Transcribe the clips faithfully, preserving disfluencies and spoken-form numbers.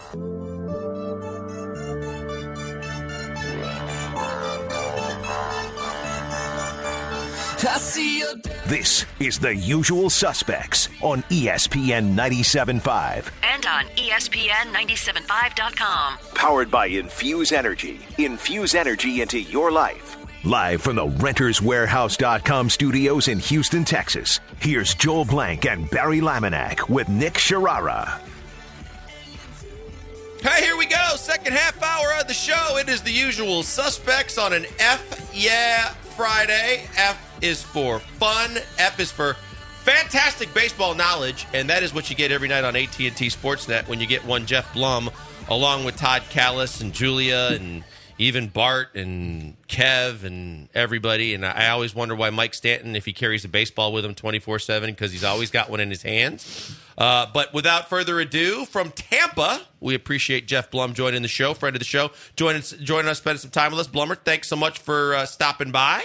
This is The Usual Suspects on E S P N ninety-seven point five. And on E S P N ninety-seven point five dot com. Powered by Infuse Energy. Infuse energy into your life. Live from the Renters Warehouse dot com studios in Houston, Texas. Here's Joel Blank and Barry Laminack with Nick Sharara. Hey, here we go. Second half hour of the show. It is The Usual Suspects on an F Yeah Friday. F is for fun. F is for fantastic baseball knowledge, and that is what you get every night on A T and T Sportsnet when you get one Jeff Blum along with Todd Callis and Julia and even Bart and Kev and everybody. And I always wonder why Mike Stanton, if he carries a baseball with him twenty-four seven, because he's always got one in his hands. Uh, but without further ado, from Tampa, we appreciate Jeff Blum joining the show, friend of the show, joining, joining us, spending some time with us. Blummer, thanks so much for uh, stopping by.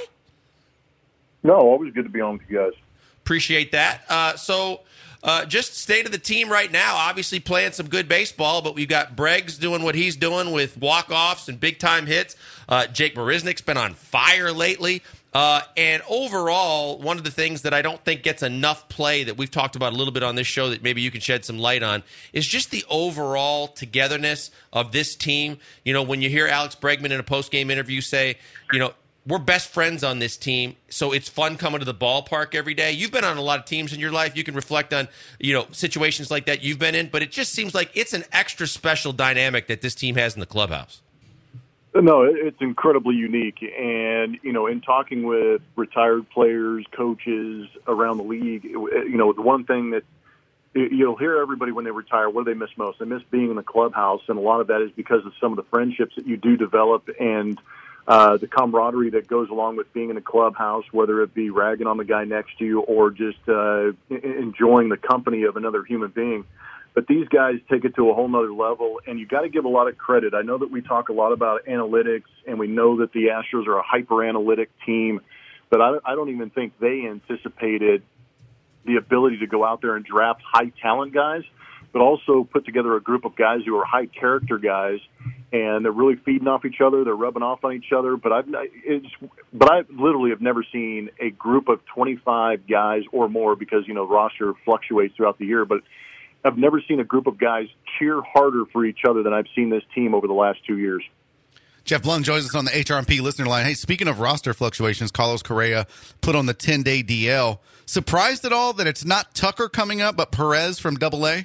No, always good to be on with you guys. Appreciate that. Uh, so uh, just state of the team right now, obviously playing some good baseball, but we've got Breggs doing what he's doing with walk-offs and big-time hits. Uh, Jake Marisnick's been on fire lately. Uh, and overall, one of the things that I don't think gets enough play that we've talked about a little bit on this show that maybe you can shed some light on is just the overall togetherness of this team. You know, when you hear Alex Bregman in a post-game interview say, you know, we're best friends on this team, so it's fun coming to the ballpark every day. You've been on a lot of teams in your life. You can reflect on, you know, situations like that you've been in, but it just seems like it's an extra special dynamic that this team has in the clubhouse. No, it's incredibly unique. And, you know, in talking with retired players, coaches around the league, you know, the one thing that you'll hear everybody when they retire, what do they miss most? They miss being in the clubhouse, and a lot of that is because of some of the friendships that you do develop and Uh, the camaraderie that goes along with being in a clubhouse, whether it be ragging on the guy next to you or just uh, enjoying the company of another human being. But these guys take it to a whole nother level, and you got to give a lot of credit. I know that we talk a lot about analytics, and we know that the Astros are a hyper-analytic team, but I, I don't even think they anticipated the ability to go out there and draft high-talent guys, but also put together a group of guys who are high-character guys, and they're really feeding off each other. They're rubbing off on each other. But I've, it's, but I literally have never seen a group of twenty-five guys or more, because, you know, roster fluctuates throughout the year. But I've never seen a group of guys cheer harder for each other than I've seen this team over the last two years. Jeff Blum joins us on the H R M P listener line. Hey, speaking of roster fluctuations, Carlos Correa put on the ten-day D L. Surprised at all that it's not Tucker coming up, but Perez from Double A?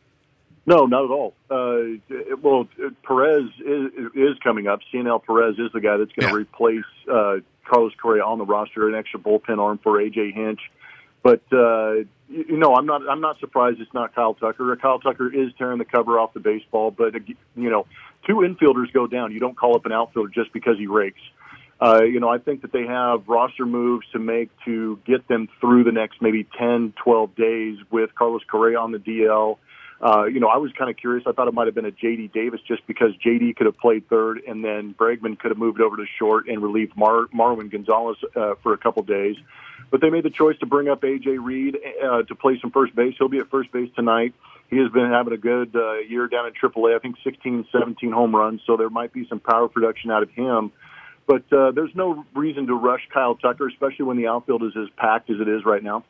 No, not at all. Uh, well, Perez is, is coming up. C N L Perez is the guy that's going to yeah. replace uh, Carlos Correa on the roster, an extra bullpen arm for A J Hinch. But uh, you know, I'm not. I'm not surprised it's not Kyle Tucker. Kyle Tucker is tearing the cover off the baseball, but you know, two infielders go down. You don't call up an outfielder just because he rakes. Uh, you know, I think that they have roster moves to make to get them through the next maybe ten, twelve days with Carlos Correa on the D L. Uh, you know, I was kind of curious. I thought it might have been a J D Davis just because J D could have played third, and then Bregman could have moved over to short and relieved Mar- Marwin Gonzalez uh, for a couple days. But they made the choice to bring up A J Reed uh, to play some first base. He'll be at first base tonight. He has been having a good uh, year down in triple A, I think sixteen, seventeen home runs, so there might be some power production out of him. But uh, there's no reason to rush Kyle Tucker, especially when the outfield is as packed as it is right now.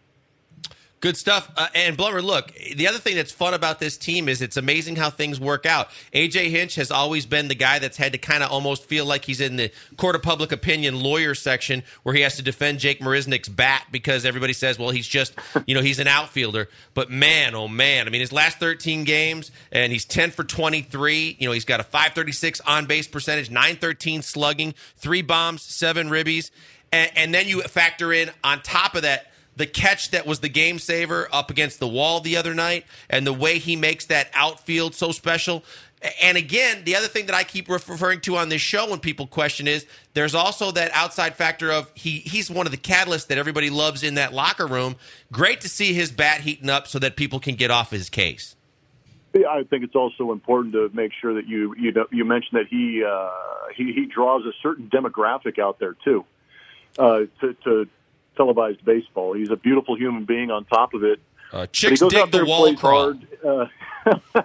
Good stuff. Uh, and Blummer, look, the other thing that's fun about this team is it's amazing how things work out. A J Hinch has always been the guy that's had to kind of almost feel like he's in the court of public opinion lawyer section where he has to defend Jake Marisnick's bat because everybody says, well, he's just, you know, he's an outfielder. But man, oh man, I mean, his last thirteen games, and he's ten for twenty-three. You know, he's got a five thirty-six on-base percentage, nine thirteen slugging, three bombs, seven ribbies. And, and then you factor in on top of that, the catch that was the game saver up against the wall the other night, and the way he makes that outfield so special. And again, the other thing that I keep referring to on this show when people question is there's also that outside factor of he he's one of the catalysts that everybody loves in that locker room. Great to see his bat heating up so that people can get off his case. Yeah, I think it's also important to make sure that you you know, you mentioned that he uh, he he draws a certain demographic out there too uh, to to. televised baseball. He's a beautiful human being on top of it. Uh, chicks dig the wall crawl. Uh,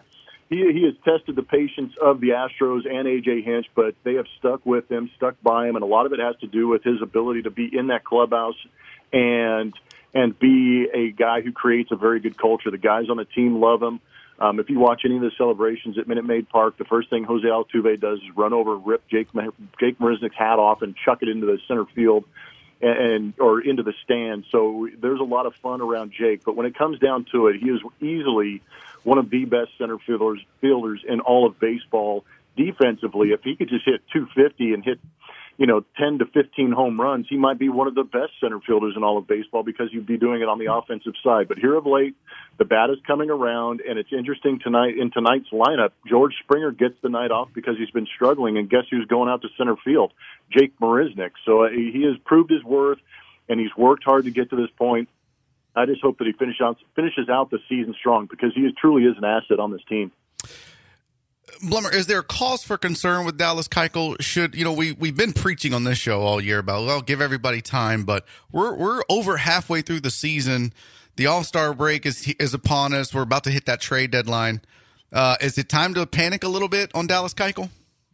he he has tested the patience of the Astros and A J Hinch, but they have stuck with him, stuck by him, and a lot of it has to do with his ability to be in that clubhouse and and be a guy who creates a very good culture. The guys on the team love him. Um, if you watch any of the celebrations at Minute Maid Park, the first thing Jose Altuve does is run over, rip Jake Jake Marisnick's hat off, and chuck it into the center field and, and or into the stand. So there's a lot of fun around Jake. But when it comes down to it, he is easily one of the best center fielders fielders in all of baseball defensively. If he could just hit two fifty and hit, you know, ten to fifteen home runs, he might be one of the best center fielders in all of baseball because he'd be doing it on the offensive side. But here of late, the bat is coming around, and it's interesting tonight in tonight's lineup. George Springer gets the night off because he's been struggling, and guess who's going out to center field? Jake Marisnick. So uh, he has proved his worth, and he's worked hard to get to this point. I just hope that he finish out, finishes out the season strong because he is, truly is an asset on this team. Blummer, is there cause for concern with Dallas Keuchel? Should, you know, we, we've been preaching on this show all year about, well, give everybody time, but we're we're over halfway through the season. The All-Star break is is upon us. We're about to hit that trade deadline. Uh, is it time to panic a little bit on Dallas Keuchel?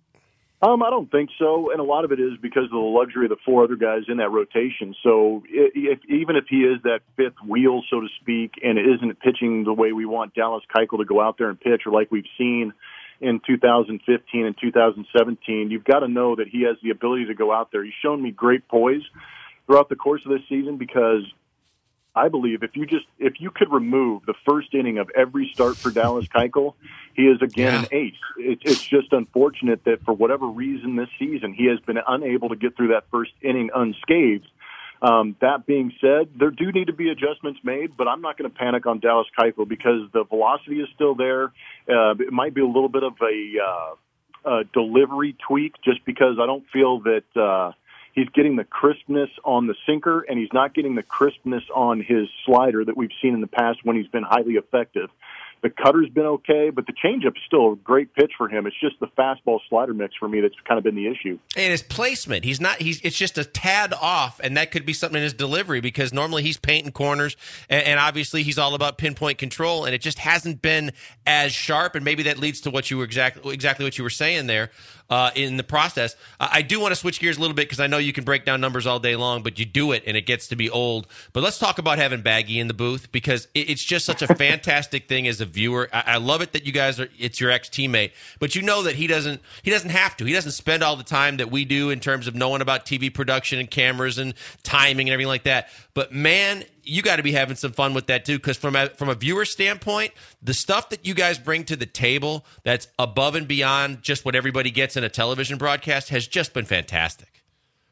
Um, I don't think so, and a lot of it is because of the luxury of the four other guys in that rotation. So if, even if he is that fifth wheel, so to speak, and it isn't pitching the way we want Dallas Keuchel to go out there and pitch, or like we've seen in two thousand fifteen and two thousand seventeen, you've got to know that he has the ability to go out there. He's shown me great poise throughout the course of this season because I believe if you just if you could remove the first inning of every start for Dallas Keuchel, he is again yeah. an ace. It, it's just unfortunate that for whatever reason this season he has been unable to get through that first inning unscathed. Um, that being said, there do need to be adjustments made, but I'm not going to panic on Dallas Keuchel because the velocity is still there. Uh, it might be a little bit of a, uh, a delivery tweak just because I don't feel that uh, he's getting the crispness on the sinker and he's not getting the crispness on his slider that we've seen in the past when he's been highly effective. The cutter's been okay, but the changeup is still a great pitch for him. It's just the fastball slider mix for me that's kind of been the issue. And his placement, he's not. He's it's just a tad off, and that could be something in his delivery because normally he's painting corners, and, and obviously he's all about pinpoint control, and it just hasn't been as sharp. And maybe that leads to what you were exactly exactly what you were saying there. Uh, in the process, uh, I do want to switch gears a little bit because I know you can break down numbers all day long, but you do it and it gets to be old. But let's talk about having Baggy in the booth because it, it's just such a fantastic thing as a viewer. I, I love it that you guys are. It's your ex-teammate, but you know that he doesn't. He doesn't have to. He doesn't spend all the time that we do in terms of knowing about T V production and cameras and timing and everything like that. But man, you got to be having some fun with that too, because from a, from a viewer standpoint, the stuff that you guys bring to the table that's above and beyond just what everybody gets in a television broadcast has just been fantastic.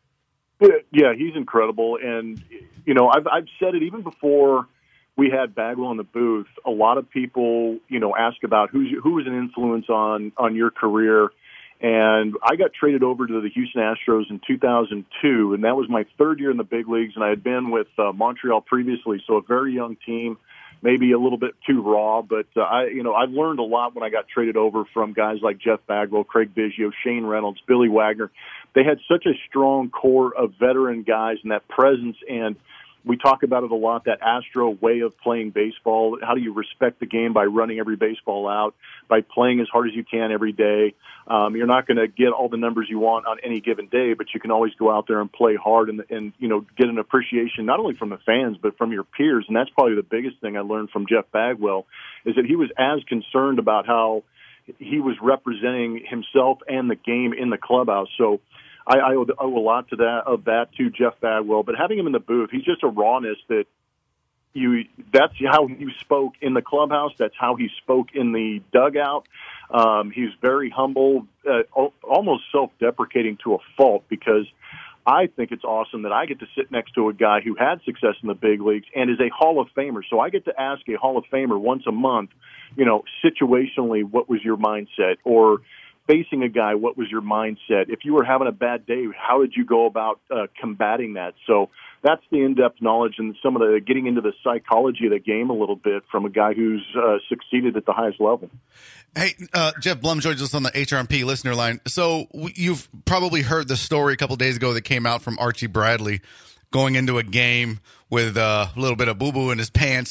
Yeah, he's incredible, and you know, I've I've said it even before we had Bagwell in the booth. A lot of people, you know, ask about who's who was an influence on on your career. And I got traded over to the Houston Astros in two thousand two, and that was my third year in the big leagues, and I had been with uh, Montreal previously, so a very young team, maybe a little bit too raw, but uh, I, you know, I've learned a lot when I got traded over from guys like Jeff Bagwell, Craig Biggio, Shane Reynolds, Billy Wagner. They had such a strong core of veteran guys and that presence, and we talk about it a lot, that Astro way of playing baseball. How do you respect the game? By running every baseball out, by playing as hard as you can every day. Um, you're not going to get all the numbers you want on any given day, but you can always go out there and play hard and, and, you know, get an appreciation not only from the fans but from your peers. And that's probably the biggest thing I learned from Jeff Bagwell is that he was as concerned about how he was representing himself and the game in the clubhouse. So I, I owe, owe a lot to that of that to Jeff Bagwell, but having him in the booth, he's just a rawness that you. That's how he spoke in the clubhouse. That's how he spoke in the dugout. Um, he's very humble, uh, almost self-deprecating to a fault. Because I think it's awesome that I get to sit next to a guy who had success in the big leagues and is a Hall of Famer. So I get to ask a Hall of Famer once a month, you know, situationally, what was your mindset? Or facing a guy, what was your mindset? If you were having a bad day, how did you go about uh, combating that? So that's the in-depth knowledge and some of the getting into the psychology of the game a little bit from a guy who's uh, succeeded at the highest level. Hey, uh, Jeff Blum joins us on the H R M P listener line. So you've probably heard the story a couple of days ago that came out from Archie Bradley going into a game with uh, a little bit of boo-boo in his pants.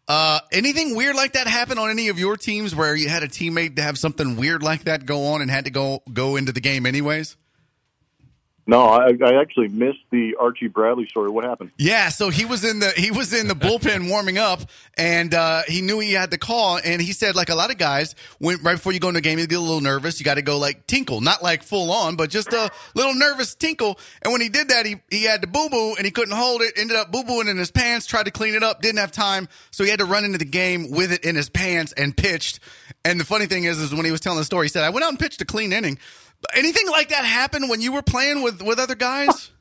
Uh, anything weird like that happen on any of your teams where you had a teammate to have something weird like that go on and had to go go into the game anyways? No, I, I actually missed the Archie Bradley story. What happened? Yeah, so he was in the he was in the bullpen warming up, and uh, he knew he had the call, and he said, like a lot of guys, when right before you go into a game, you get a little nervous. You got to go like tinkle, not like full on, but just a little nervous tinkle. And when he did that, he he had to boo boo, and he couldn't hold it. Ended up boo booing in his pants. Tried to clean it up, didn't have time, so he had to run into the game with it in his pants and pitched. And the funny thing is, is when he was telling the story, he said, "I went out and pitched a clean inning." Anything like that happen when you were playing with, with other guys?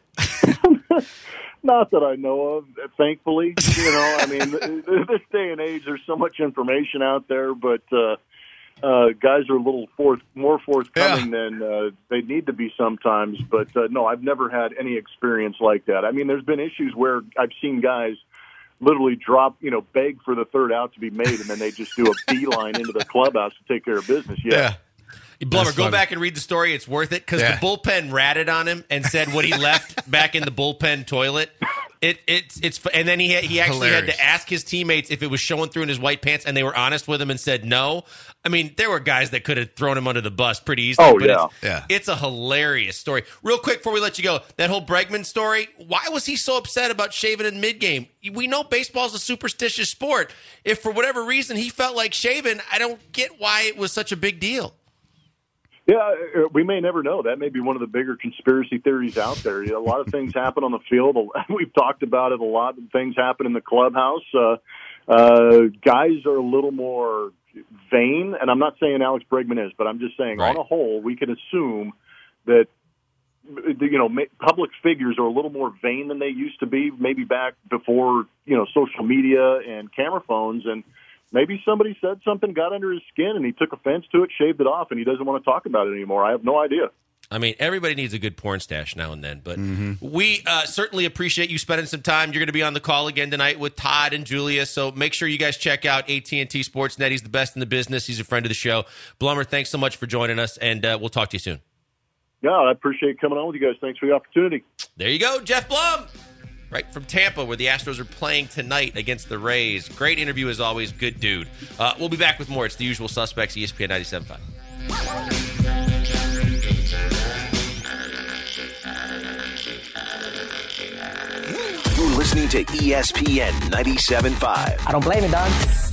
Not that I know of, thankfully. You know, I mean, this day and age, there's so much information out there, but uh, uh, guys are a little forth, more forthcoming yeah. than uh, they need to be sometimes. But uh, no, I've never had any experience like that. I mean, there's been issues where I've seen guys literally drop, you know, beg for the third out to be made, and then they just do a beeline into the clubhouse to take care of business. Yeah. yeah. Blummer, go back and read the story. It's worth it because yeah. the bullpen ratted on him and said what he left back in the bullpen toilet. It it's it's and then he had, he actually Hilarious. had to ask his teammates if it was showing through in his white pants, and they were honest with him and said no. I mean, there were guys that could have thrown him under the bus pretty easily. Oh but yeah, it's, yeah. It's a hilarious story. Real quick before we let you go, that whole Bregman story. Why was he so upset about shaving in mid game? We know baseball's a superstitious sport. If for whatever reason he felt like shaving, I don't get why it was such a big deal. Yeah, we may never know. That may be one of the bigger conspiracy theories out there. You know, a lot of things happen on the field. We've talked about it a lot. Things happen in the clubhouse. Uh, uh, guys are a little more vain, and I'm not saying Alex Bregman is, but I'm just saying right. on a whole, we can assume that you know public figures are a little more vain than they used to be, maybe back before you know social media and camera phones and. Maybe somebody said something, got under his skin, and he took offense to it, shaved it off, and he doesn't want to talk about it anymore. I have no idea. I mean, everybody needs a good porn stash now and then, but mm-hmm. we uh, certainly appreciate you spending some time. You're going to be on the call again tonight with Todd and Julia, so make sure you guys check out A T and T Sportsnet. He's the best in the business. He's a friend of the show. Blummer, thanks so much for joining us, and uh, we'll talk to you soon. Yeah, I appreciate coming on with you guys. Thanks for the opportunity. There you go, Jeff Blum. Right from Tampa, where the Astros are playing tonight against the Rays. Great interview as always. Good dude. Uh, we'll be back with more. It's The Usual Suspects, E S P N ninety-seven point five. You're listening to E S P N ninety-seven point five. I don't blame it, Don.